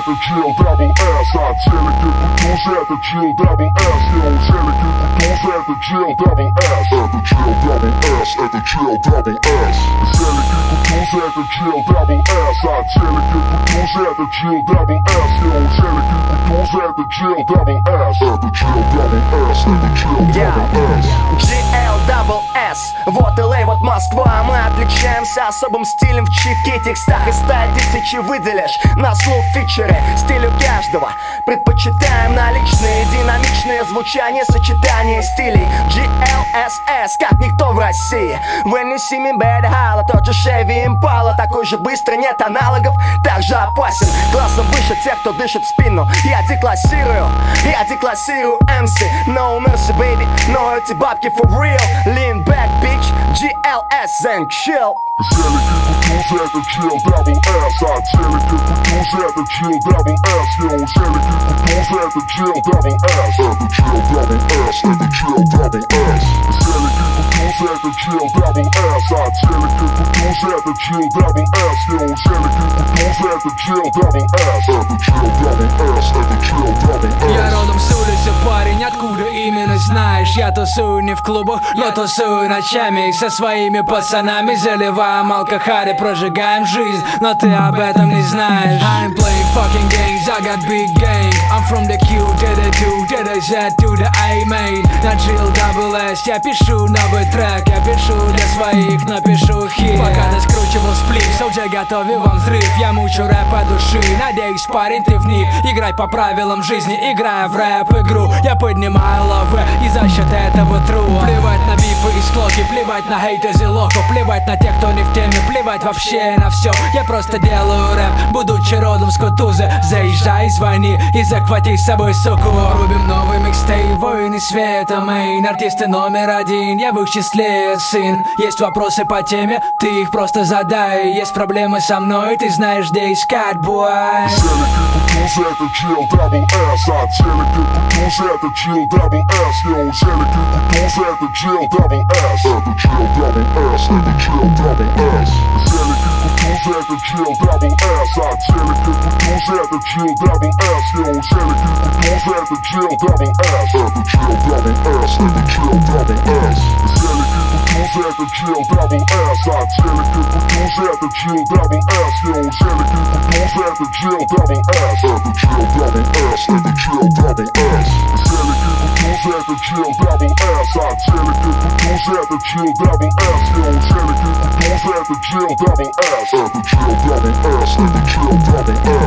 это chill double S. А телеки кутузы, это chill double S. Йоу, телеки кутузы, это chill double S. Это chill double S, это chill double S. Телеки кутузы, это chill double S. А телеки кутузы, это chill double S. Йоу, телеки кутузы, это chill double S. Это chill double S, это chill double S. GL double S. Вот LA, вот Москва. Мы отличаемся особым стилем в читке, текстах. Из 100 тысяч выделишь на слух фичеры стилю каждого. Предпочитаем наличные динамичные звучания, сочетания стилей. GLSS, как никто в России. When you see me bad holla, тот же Chevy Impala. Такой же быстрый, нет аналогов, также опасен. Классом выше тех, кто дышит в спину. Я деклассирую MC. No mercy, baby, но эти бабки for real. Lean back, bitch, GLS and chill. Телеки кутузы, это chill double S. А телеки кутузы, это chill double S. Йоу, телеки кутузы, это chill double S. Это chill double S, это chill double S. Телеки кутузы, это chill double S. А телеки кутузы, это chill double S. Йоу, телеки кутузы, это chill double S. Это chill double S, это chill double S. Я родом с улицы, парень, откуда именно знаешь? Я тусую не в клубах, но тусую ночами со своими пацанами. Заливаем алкоголь, прожигаем жизнь, но ты об этом не знаешь. I ain't playing fucking games, I got big game. I'm from the Q to the 2, to the Z to the A main. На chill double S я пишу новый трек. Я пишу для своих, но пишу хит. Пока ты скручивал сплив, Soulja готовил вам взрыв. Я мучу рэп от души, надеюсь, парень, ты в них. Играй по правилам жизни, играя в рэп-игру. Я поднимаю лавы и за счет этого тру. Плевать на бифы и склоки, плевать на хейт и зелоку. Плевать на тех, кто не в теме, плевать вообще на все. Я просто делаю рэп, будучи родом с Кутузы. Заезжай, звони и захвати с собой суку. Рубим новый микстейп, воины света, мейн. Артисты номер один, я в их числе сын. Есть вопросы по теме, ты их просто задай. Есть проблемы со мной, ты знаешь, где искать, бой. Телеки кутузы, это chill double S. А телеки кутузы, это chill double S. Йоу, телеки кутузы, это chill double S. Это chill double S, это chill double S. Телеки кутузы, это chill double S. А телеки кутузы, это chill double S. Йоу, телеки кутузы, это chill double S. Это chill double S, это chill double S. Телеки кутузы, это chill double S. А телеки кутузы, это chill double S. Йоу, телеки кутузы, это chill double S. Это chill double S, это chill double S. Телеки кутузы, это chill double S. А телеки кутузы, это chill double S. Йоу, телеки кутузы, это chill double S. Это chill double S, это chill double S.